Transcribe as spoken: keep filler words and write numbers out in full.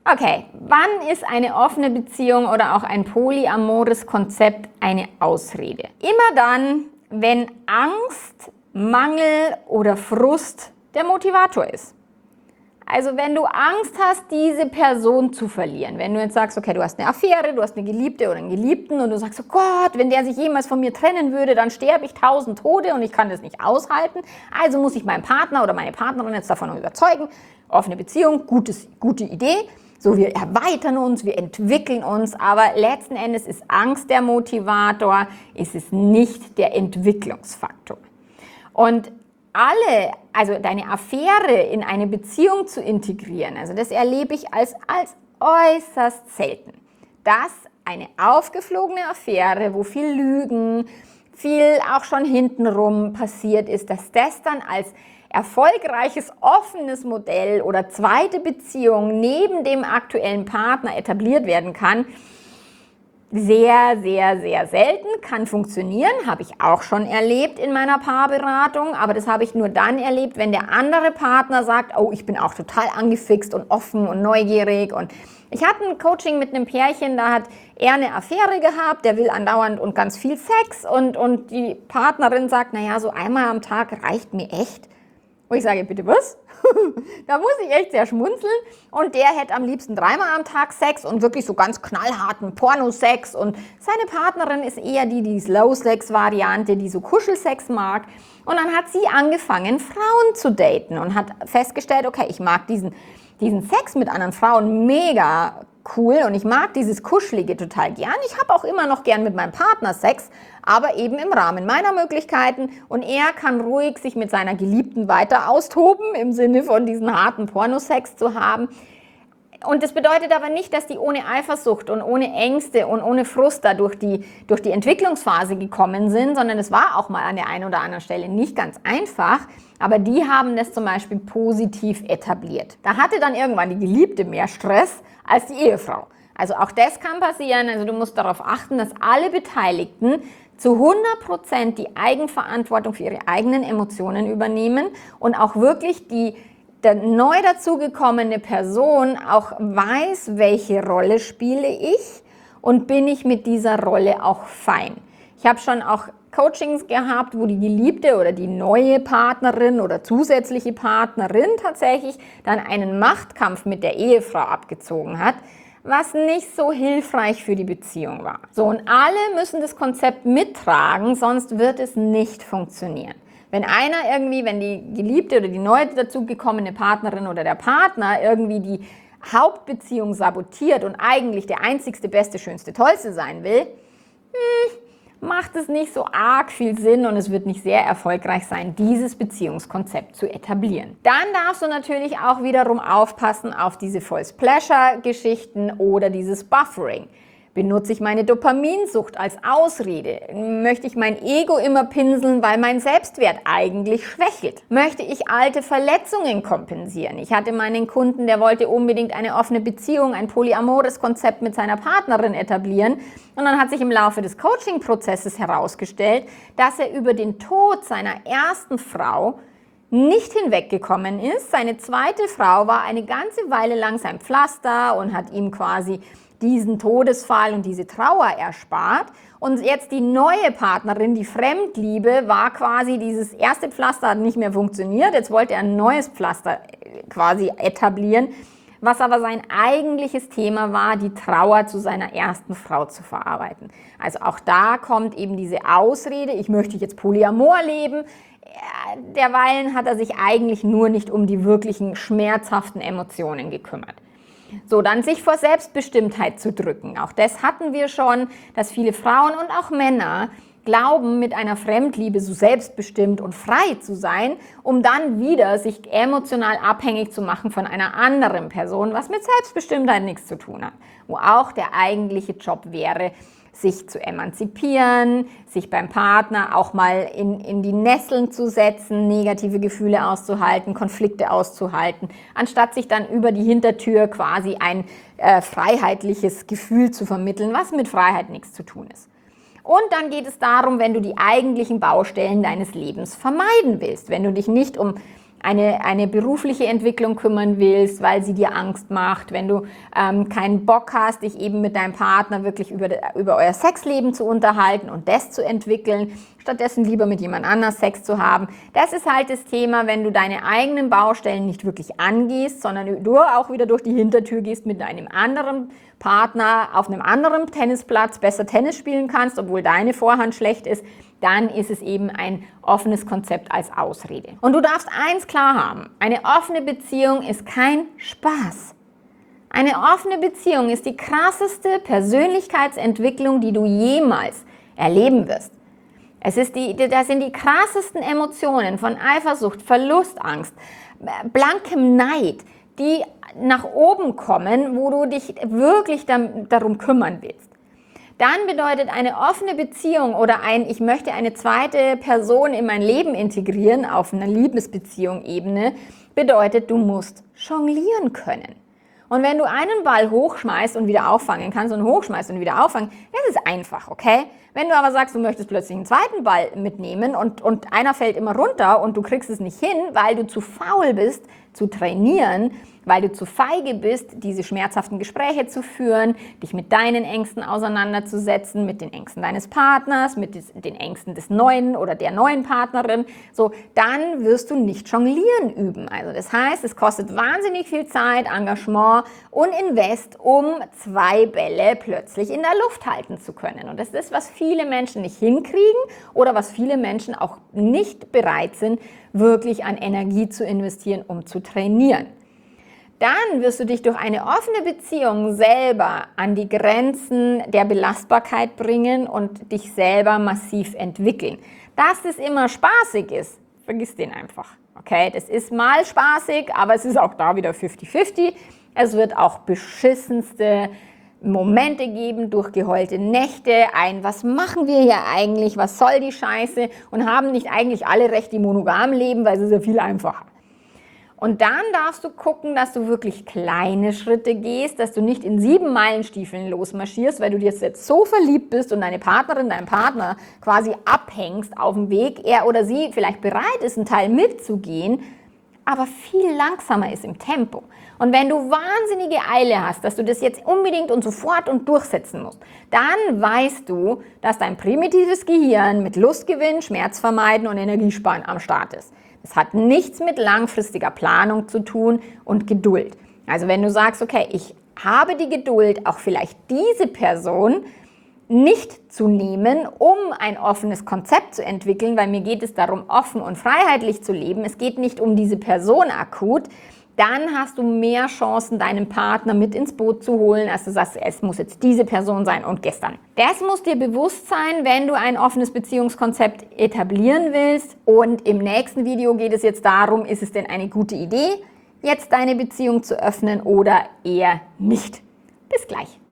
Okay, wann ist eine offene Beziehung oder auch ein polyamores Konzept eine Ausrede? Immer dann, wenn Angst, Mangel oder Frust der Motivator ist. Also wenn du Angst hast, diese Person zu verlieren, wenn du jetzt sagst, okay, du hast eine Affäre, du hast eine Geliebte oder einen Geliebten und du sagst, oh Gott, wenn der sich jemals von mir trennen würde, dann sterbe ich tausend Tode und ich kann das nicht aushalten, also muss ich meinen Partner oder meine Partnerin jetzt davon überzeugen, offene Beziehung, gutes, gute Idee, so wir erweitern uns, wir entwickeln uns, aber letzten Endes ist Angst der Motivator, ist es nicht der Entwicklungsfaktor. Und alle, also deine Affäre in eine Beziehung zu integrieren, also das erlebe ich als, als äußerst selten. Dass eine aufgeflogene Affäre, wo viel Lügen, viel auch schon hintenrum passiert ist, dass das dann als erfolgreiches, offenes Modell oder zweite Beziehung neben dem aktuellen Partner etabliert werden kann, sehr, sehr, sehr selten, kann funktionieren, habe ich auch schon erlebt in meiner Paarberatung, aber das habe ich nur dann erlebt, wenn der andere Partner sagt, oh, ich bin auch total angefixt und offen und neugierig. Und ich hatte ein Coaching mit einem Pärchen, da hat er eine Affäre gehabt, der will andauernd und ganz viel Sex und, und die Partnerin sagt, naja, so einmal am Tag reicht mir echt. Und ich sage, bitte was? Da muss ich echt sehr schmunzeln. Und der hätte am liebsten dreimal am Tag Sex und wirklich so ganz knallharten Pornosex. Und seine Partnerin ist eher die, die Slow-Sex-Variante, die so Kuschelsex mag. Und dann hat sie angefangen, Frauen zu daten und hat festgestellt, okay, ich mag diesen, diesen Sex mit anderen Frauen mega cool und ich mag dieses Kuschelige total gern. Ich habe auch immer noch gern mit meinem Partner Sex, aber eben im Rahmen meiner Möglichkeiten und er kann ruhig sich mit seiner Geliebten weiter austoben, im Sinne von diesen harten Pornosex zu haben. Und das bedeutet aber nicht, dass die ohne Eifersucht und ohne Ängste und ohne Frust da durch die, durch die Entwicklungsphase gekommen sind, sondern es war auch mal an der einen oder anderen Stelle nicht ganz einfach, aber die haben das zum Beispiel positiv etabliert. Da hatte dann irgendwann die Geliebte mehr Stress als die Ehefrau. Also auch das kann passieren, also du musst darauf achten, dass alle Beteiligten zu hundert Prozent die Eigenverantwortung für ihre eigenen Emotionen übernehmen und auch wirklich die der neu dazugekommene Person auch weiß, welche Rolle spiele ich und bin ich mit dieser Rolle auch fein. Ich habe schon auch Coachings gehabt, wo die Geliebte oder die neue Partnerin oder zusätzliche Partnerin tatsächlich dann einen Machtkampf mit der Ehefrau abgezogen hat, was nicht so hilfreich für die Beziehung war. So, und alle müssen das Konzept mittragen, sonst wird es nicht funktionieren. Wenn einer irgendwie, wenn die Geliebte oder die neu dazugekommene Partnerin oder der Partner irgendwie die Hauptbeziehung sabotiert und eigentlich der einzigste, beste, schönste, tollste sein will, hm, macht es nicht so arg viel Sinn und es wird nicht sehr erfolgreich sein, dieses Beziehungskonzept zu etablieren. Dann darfst du natürlich auch wiederum aufpassen auf diese False-Pleasure-Geschichten oder dieses Buffering. Benutze ich meine Dopaminsucht als Ausrede? Möchte ich mein Ego immer pinseln, weil mein Selbstwert eigentlich schwächelt? Möchte ich alte Verletzungen kompensieren? Ich hatte meinen Kunden, der wollte unbedingt eine offene Beziehung, ein polyamores Konzept mit seiner Partnerin etablieren. Und dann hat sich im Laufe des Coaching-Prozesses herausgestellt, dass er über den Tod seiner ersten Frau nicht hinweggekommen ist. Seine zweite Frau war eine ganze Weile lang sein Pflaster und hat ihm quasi diesen Todesfall und diese Trauer erspart. Und jetzt die neue Partnerin, die Fremdliebe, war quasi dieses erste Pflaster hat nicht mehr funktioniert. Jetzt wollte er ein neues Pflaster quasi etablieren, was aber sein eigentliches Thema war, die Trauer zu seiner ersten Frau zu verarbeiten. Also auch da kommt eben diese Ausrede, ich möchte jetzt Polyamor leben. Derweilen hat er sich eigentlich nur nicht um die wirklichen schmerzhaften Emotionen gekümmert. So, dann sich vor Selbstbestimmtheit zu drücken. Auch das hatten wir schon, dass viele Frauen und auch Männer glauben, mit einer Fremdliebe so selbstbestimmt und frei zu sein, um dann wieder sich emotional abhängig zu machen von einer anderen Person, was mit Selbstbestimmtheit nichts zu tun hat. Wo auch der eigentliche Job wäre, sich zu emanzipieren, sich beim Partner auch mal in, in die Nesseln zu setzen, negative Gefühle auszuhalten, Konflikte auszuhalten, anstatt sich dann über die Hintertür quasi ein äh, freiheitliches Gefühl zu vermitteln, was mit Freiheit nichts zu tun ist. Und dann geht es darum, wenn du die eigentlichen Baustellen deines Lebens vermeiden willst, wenn du dich nicht um eine, eine berufliche Entwicklung kümmern willst, weil sie dir Angst macht, wenn du ähm, keinen Bock hast, dich eben mit deinem Partner wirklich über, über euer Sexleben zu unterhalten und das zu entwickeln, stattdessen lieber mit jemand anders Sex zu haben. Das ist halt das Thema, wenn du deine eigenen Baustellen nicht wirklich angehst, sondern du auch wieder durch die Hintertür gehst mit einem anderen Partner auf einem anderen Tennisplatz besser Tennis spielen kannst, obwohl deine Vorhand schlecht ist, dann ist es eben ein offenes Konzept als Ausrede. Und du darfst eins klar haben, eine offene Beziehung ist kein Spaß. Eine offene Beziehung ist die krasseste Persönlichkeitsentwicklung, die du jemals erleben wirst. Es ist die, das sind die krassesten Emotionen von Eifersucht, Verlustangst, blankem Neid, die nach oben kommen, wo du dich wirklich darum kümmern willst. Dann bedeutet eine offene Beziehung oder ein, ich möchte eine zweite Person in mein Leben integrieren auf einer Liebesbeziehung-Ebene, bedeutet, du musst jonglieren können. Und wenn du einen Ball hochschmeißt und wieder auffangen kannst und hochschmeißt und wieder auffangen, das ist einfach, okay? Wenn du aber sagst, du möchtest plötzlich einen zweiten Ball mitnehmen und, und einer fällt immer runter und du kriegst es nicht hin, weil du zu faul bist, zu trainieren, weil du zu feige bist, diese schmerzhaften Gespräche zu führen, dich mit deinen Ängsten auseinanderzusetzen, mit den Ängsten deines Partners, mit den Ängsten des neuen oder der neuen Partnerin, so, dann wirst du nicht jonglieren üben. Also das heißt, es kostet wahnsinnig viel Zeit, Engagement und Invest, um zwei Bälle plötzlich in der Luft halten zu können. Und das ist, was viele Menschen nicht hinkriegen oder was viele Menschen auch nicht bereit sind, wirklich an Energie zu investieren, um zu trainieren. Dann wirst du dich durch eine offene Beziehung selber an die Grenzen der Belastbarkeit bringen und dich selber massiv entwickeln. Dass es immer spaßig ist, vergiss den einfach. Okay, das ist mal spaßig, aber es ist auch da wieder fifty fifty. Es wird auch beschissenste Momente geben, durchgeheulte Nächte, ein, was machen wir hier eigentlich, was soll die Scheiße und haben nicht eigentlich alle recht, die monogam leben, weil es ist ja viel einfacher. Und dann darfst du gucken, dass du wirklich kleine Schritte gehst, dass du nicht in sieben Meilenstiefeln losmarschierst, weil du dir jetzt so verliebt bist und deine Partnerin, dein Partner quasi abhängst auf dem Weg, er oder sie vielleicht bereit ist, einen Teil mitzugehen, aber viel langsamer ist im Tempo. Und wenn du wahnsinnige Eile hast, dass du das jetzt unbedingt und sofort und durchsetzen musst, dann weißt du, dass dein primitives Gehirn mit Lustgewinn, Schmerz vermeiden und Energiesparen am Start ist. Es hat nichts mit langfristiger Planung zu tun und Geduld. Also wenn du sagst, okay, ich habe die Geduld, auch vielleicht diese Person nicht zu nehmen, um ein offenes Konzept zu entwickeln, weil mir geht es darum, offen und freiheitlich zu leben. Es geht nicht um diese Person akut. Dann hast du mehr Chancen, deinen Partner mit ins Boot zu holen, als du sagst, es muss jetzt diese Person sein und gestern. Das muss dir bewusst sein, wenn du ein offenes Beziehungskonzept etablieren willst. Und im nächsten Video geht es jetzt darum, ist es denn eine gute Idee, jetzt deine Beziehung zu öffnen oder eher nicht. Bis gleich.